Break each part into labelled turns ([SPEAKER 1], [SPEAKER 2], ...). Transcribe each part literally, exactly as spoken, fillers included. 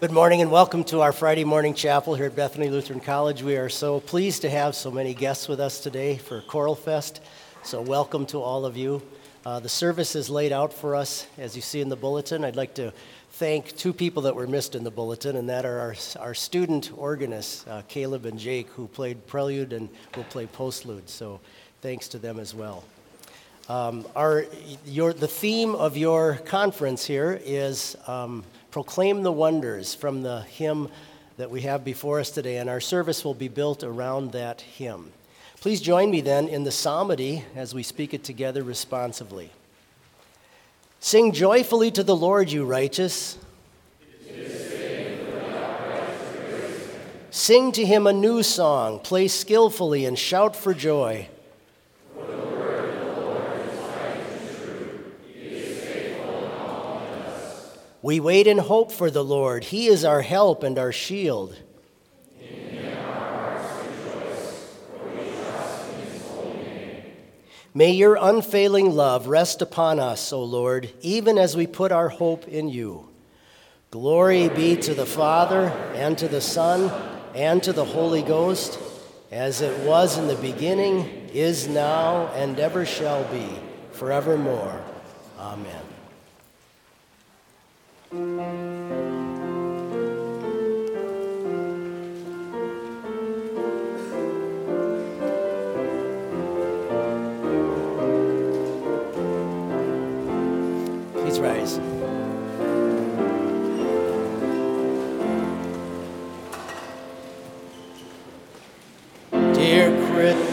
[SPEAKER 1] Good morning and welcome to our Friday morning chapel here at Bethany Lutheran College. We are so pleased to have so many guests with us today for Choral Fest, so welcome to all of you. Uh, the service is laid out for us, as you see in the bulletin. I'd like to thank two people that were missed in the bulletin, and that are our, our student organists, uh, Caleb and Jake, who played prelude and will play postlude, so thanks to them as well. Um, our, your, the theme of your conference here is um, Proclaim the Wonders, from the hymn that we have before us today, and our service will be built around that hymn. Please join me then in the psalmody as we speak it together responsively. Sing joyfully to the Lord, you righteous. Sing to him a new song, play skillfully and shout for joy. We wait in hope for the Lord. He is our help and our shield. In him our hearts rejoice, for we trust in his holy name. May your unfailing love rest upon us, O Lord, even as we put our hope in you. Glory be to the Father, and to the Son, and to the Holy Ghost, as it was in the beginning, is now, and ever shall be, forevermore. Amen. Please rise. Dear Chris.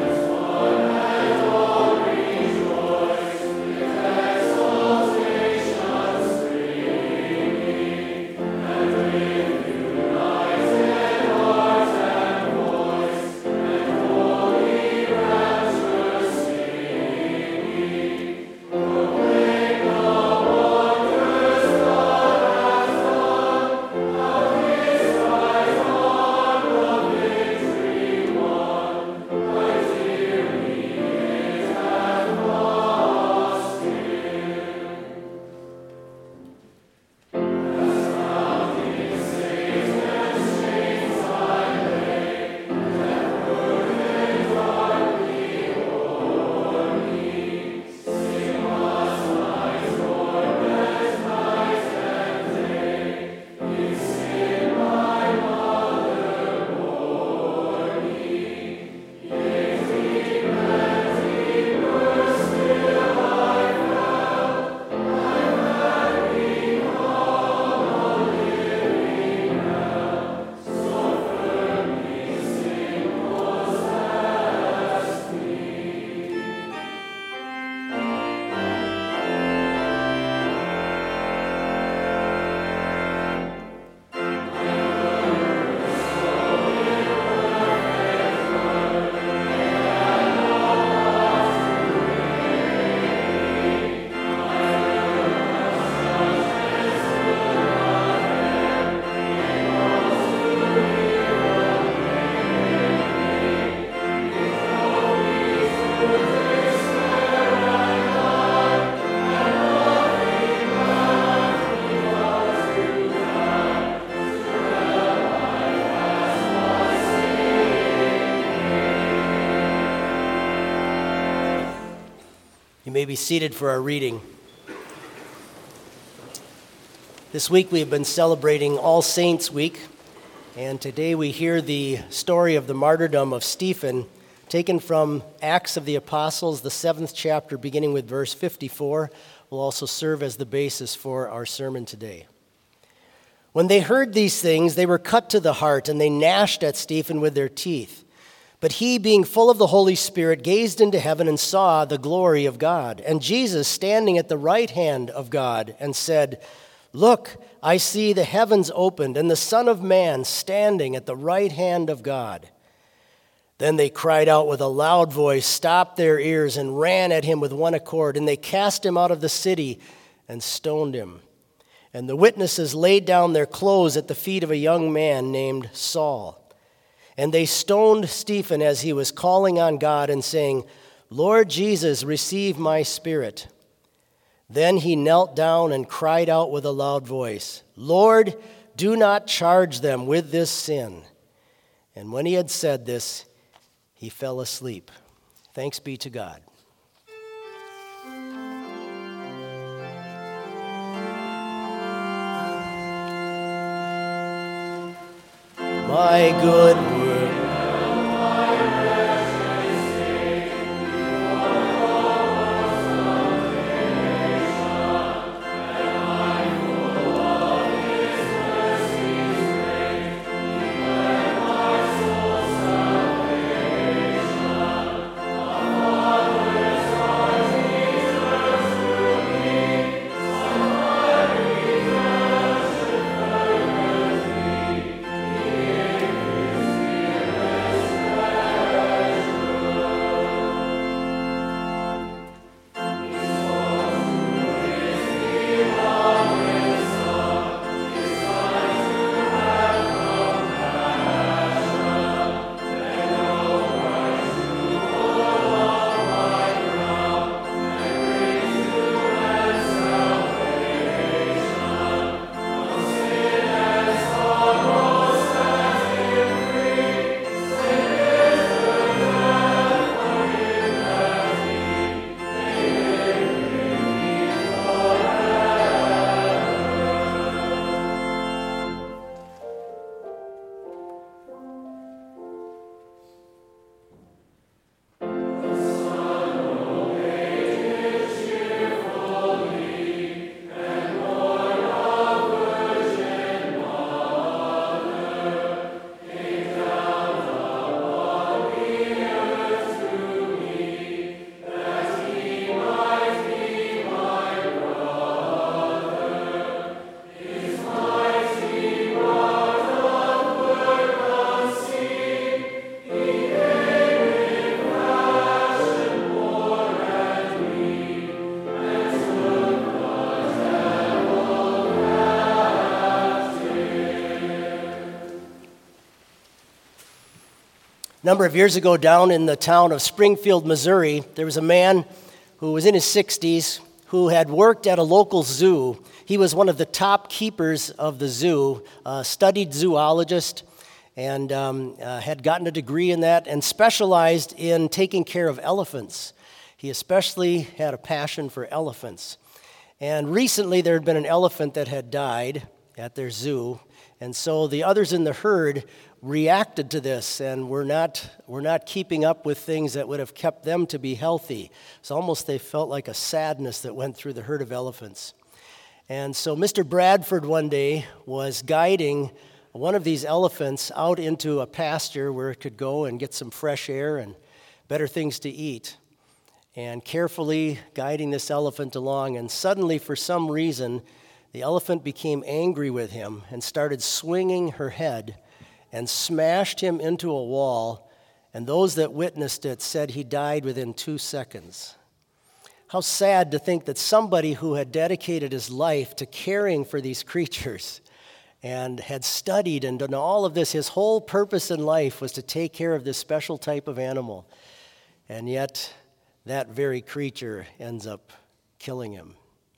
[SPEAKER 1] You may be seated for our reading. This week we have been celebrating All Saints' Week, and today we hear the story of the martyrdom of Stephen, taken from Acts of the Apostles, the seventh chapter, beginning with verse fifty-four, will also serve as the basis for our sermon today. When they heard these things, they were cut to the heart, and they gnashed at Stephen with their teeth. But he, being full of the Holy Spirit, gazed into heaven and saw the glory of God, and Jesus standing at the right hand of God, and said, "Look, I see the heavens opened, and the Son of Man standing at the right hand of God." Then they cried out with a loud voice, stopped their ears, and ran at him with one accord, and they cast him out of the city and stoned him. And the witnesses laid down their clothes at the feet of a young man named Saul. And they stoned Stephen as he was calling on God and saying, "Lord Jesus, receive my spirit." Then he knelt down and cried out with a loud voice, "Lord, do not charge them with this sin." And when he had said this, he fell asleep. Thanks be to God. My good word. A number of years ago, down in the town of Springfield, Missouri, there was a man who was in his sixties who had worked at a local zoo. He was one of the top keepers of the zoo, a studied zoologist, and um, uh, had gotten a degree in that and specialized in taking care of elephants. He especially had a passion for elephants. And recently there had been an elephant that had died at their zoo, and so the others in the herd reacted to this and were not were not keeping up with things that would have kept them to be healthy. So almost they felt like a sadness that went through the herd of elephants. And so Mister Bradford one day was guiding one of these elephants out into a pasture where it could go and get some fresh air and better things to eat, and carefully guiding this elephant along. And suddenly, for some reason, the elephant became angry with him and started swinging her head and smashed him into a wall, and those that witnessed it said he died within two seconds. How sad to think that somebody who had dedicated his life to caring for these creatures and had studied and done all of this, his whole purpose in life was to take care of this special type of animal, and yet that very creature ends up killing him.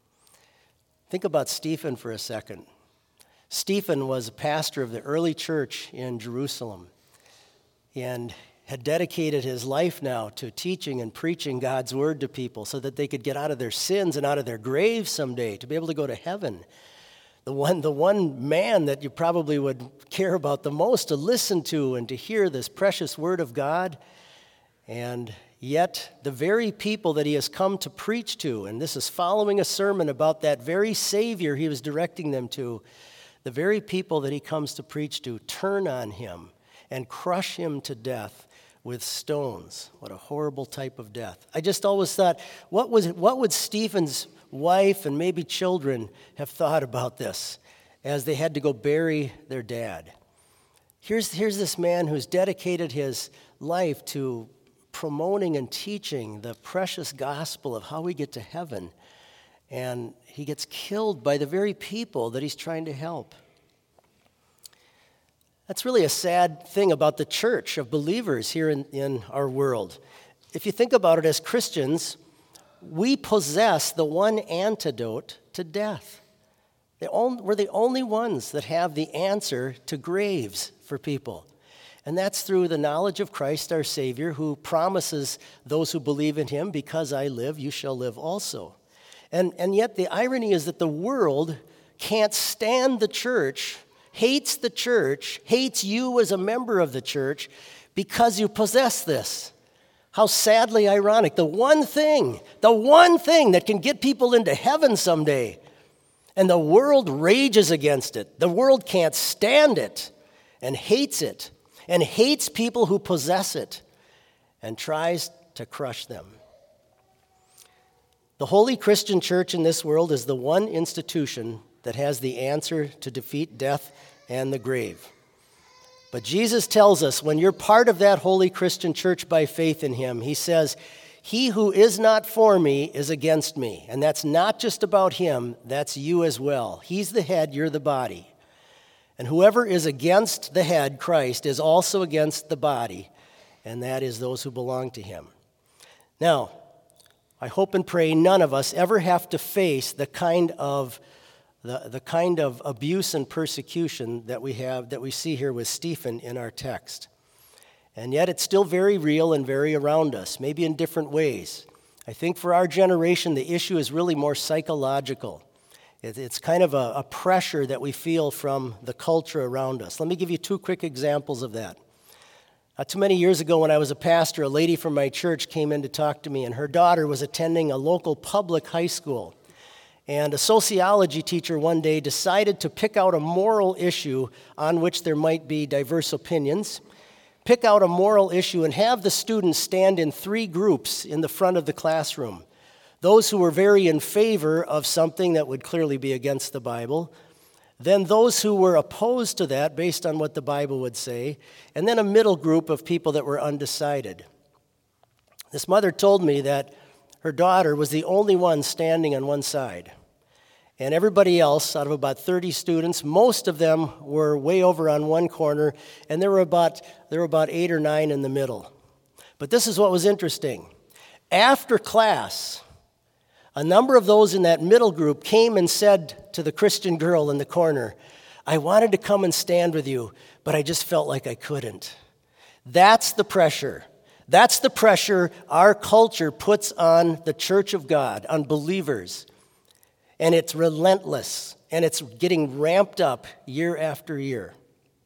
[SPEAKER 1] Think about Stephen for a second. Stephen was a pastor of the early church in Jerusalem and had dedicated his life now to teaching and preaching God's word to people so that they could get out of their sins and out of their graves someday, to be able to go to heaven. The one, the one man that you probably would care about the most to listen to and to hear this precious word of God. And yet the very people that he has come to preach to, and this is following a sermon about that very Savior he was directing them to, the very people that he comes to preach to turn on him and crush him to death with stones. What a horrible type of death. I just always thought, what was it, what would Stephen's wife and maybe children have thought about this as they had to go bury their dad? Here's, here's this man who's dedicated his life to promoting and teaching the precious gospel of how we get to heaven, and he gets killed by the very people that he's trying to help. That's really a sad thing about the church of believers here in, in our world. If you think about it, as Christians, we possess the one antidote to death. They only, we're the only ones that have the answer to graves for people. And that's through the knowledge of Christ our Savior, who promises those who believe in him, because I live, you shall live also. And, and yet the irony is that the world can't stand the church, hates the church, hates you as a member of the church, because you possess this. How sadly ironic. The one thing, the one thing that can get people into heaven someday, and the world rages against it. The world can't stand it and hates it and hates people who possess it and tries to crush them. The Holy Christian Church in this world is the one institution that has the answer to defeat death and the grave. But Jesus tells us when you're part of that Holy Christian Church by faith in him, he says, he who is not for me is against me. And that's not just about him, that's you as well. He's the head, you're the body. And whoever is against the head, Christ, is also against the body, and that is those who belong to him. Now, I hope and pray none of us ever have to face the kind of the, the kind of abuse and persecution that we have, that we see here with Stephen in our text. And yet it's still very real and very around us, maybe in different ways. I think for our generation, the issue is really more psychological. It, it's kind of a, a pressure that we feel from the culture around us. Let me give you two quick examples of that. Not too many years ago when I was a pastor, a lady from my church came in to talk to me, and her daughter was attending a local public high school. And a sociology teacher one day decided to pick out a moral issue on which there might be diverse opinions, pick out a moral issue and have the students stand in three groups in the front of the classroom. Those who were very in favor of something that would clearly be against the Bible, then those who were opposed to that based on what the Bible would say, and then a middle group of people that were undecided. This mother told me that her daughter was the only one standing on one side. And everybody else, out of about thirty students, most of them were way over on one corner, and there were about there were about eight or nine in the middle. But this is what was interesting. After class, a number of those in that middle group came and said to the Christian girl in the corner, I wanted to come and stand with you, but I just felt like I couldn't. That's the pressure. That's the pressure our culture puts on the church of God, on believers. And it's relentless, and it's getting ramped up year after year.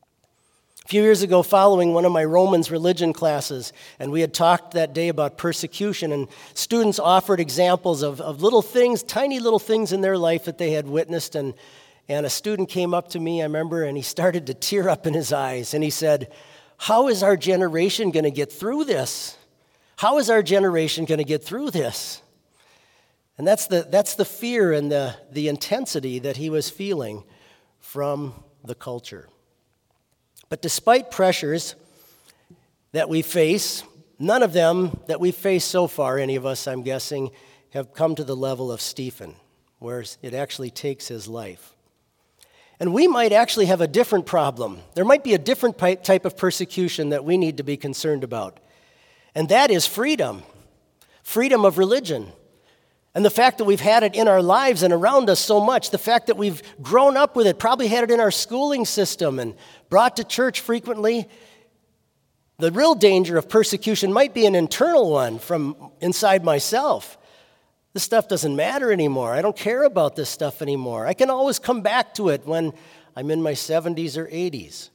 [SPEAKER 1] A few years ago, following one of my Romans religion classes, and we had talked that day about persecution, and students offered examples of, of little things, tiny little things in their life that they had witnessed, and, and a student came up to me, I remember, and he started to tear up in his eyes, and he said, how is our generation going to get through this? How is our generation going to get through this? And that's the, that's the fear and the, the intensity that he was feeling from the culture. But despite pressures that we face, none of them that we've faced so far, any of us, I'm guessing, have come to the level of Stephen, where it actually takes his life. And we might actually have a different problem. There might be a different type of persecution that we need to be concerned about. And that is freedom, freedom of religion. And the fact that we've had it in our lives and around us so much, the fact that we've grown up with it, probably had it in our schooling system and brought to church frequently, the real danger of persecution might be an internal one from inside myself. This stuff doesn't matter anymore. I don't care about this stuff anymore. I can always come back to it when I'm in my seventies or eighties.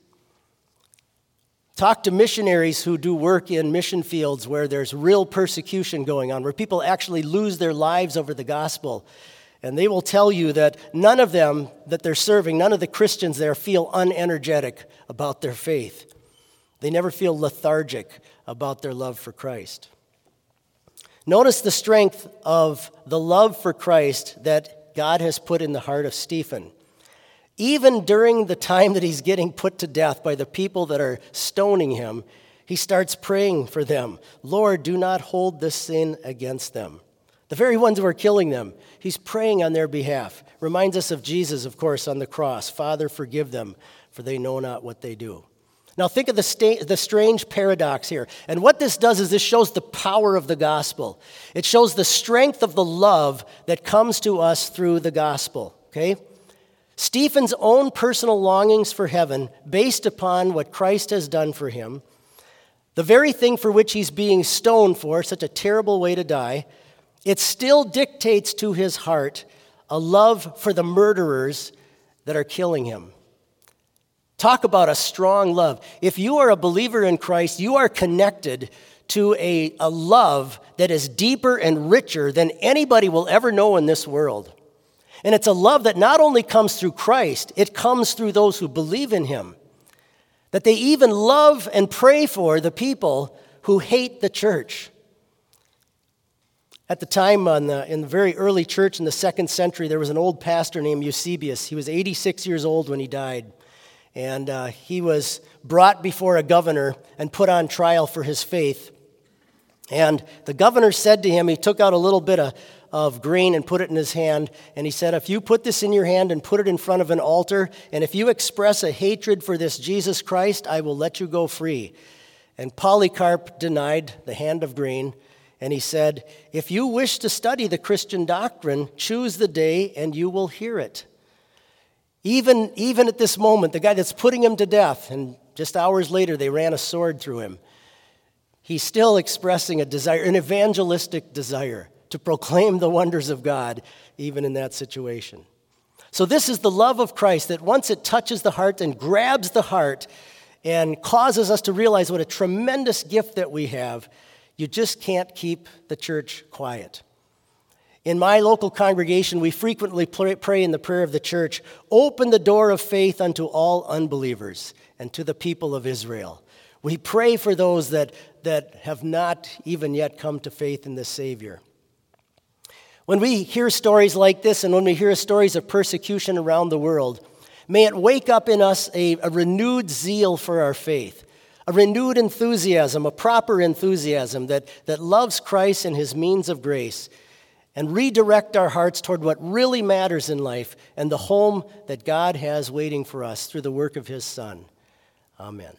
[SPEAKER 1] Talk to missionaries who do work in mission fields where there's real persecution going on, where people actually lose their lives over the gospel. And they will tell you that none of them that they're serving, none of the Christians there feel unenergetic about their faith. They never feel lethargic about their love for Christ. Notice the strength of the love for Christ that God has put in the heart of Stephen. Even during the time that he's getting put to death by the people that are stoning him, he starts praying for them. Lord, do not hold this sin against them. The very ones who are killing them, he's praying on their behalf. Reminds us of Jesus, of course, on the cross. Father, forgive them, for they know not what they do. Now think of the, sta- the strange paradox here. And what this does is this shows the power of the gospel. It shows the strength of the love that comes to us through the gospel, okay? Stephen's own personal longings for heaven, based upon what Christ has done for him, the very thing for which he's being stoned for, such a terrible way to die, it still dictates to his heart a love for the murderers that are killing him. Talk about a strong love. If you are a believer in Christ, you are connected to a, a love that is deeper and richer than anybody will ever know in this world. And it's a love that not only comes through Christ, it comes through those who believe in him. That they even love and pray for the people who hate the church. At the time, on the, in the very early church in the second century, there was an old pastor named Eusebius. He was eighty-six years old when he died. And uh, he was brought before a governor and put on trial for his faith. And the governor said to him, he took out a little bit of, of grain and put it in his hand. And he said, if you put this in your hand and put it in front of an altar, and if you express a hatred for this Jesus Christ, I will let you go free. And Polycarp denied the hand of grain. And he said, if you wish to study the Christian doctrine, choose the day and you will hear it. Even, even at this moment, the guy that's putting him to death, and just hours later they ran a sword through him, he's still expressing a desire, an evangelistic desire to proclaim the wonders of God, even in that situation. So this is the love of Christ that once it touches the heart and grabs the heart and causes us to realize what a tremendous gift that we have, you just can't keep the church quiet. In my local congregation, we frequently pray in the prayer of the church, open the door of faith unto all unbelievers and to the people of Israel. We pray for those that, that have not even yet come to faith in the Savior. When we hear stories like this and when we hear stories of persecution around the world, may it wake up in us a, a renewed zeal for our faith, a renewed enthusiasm, a proper enthusiasm that, that loves Christ and his means of grace, and redirect our hearts toward what really matters in life and the home that God has waiting for us through the work of his Son. Amen.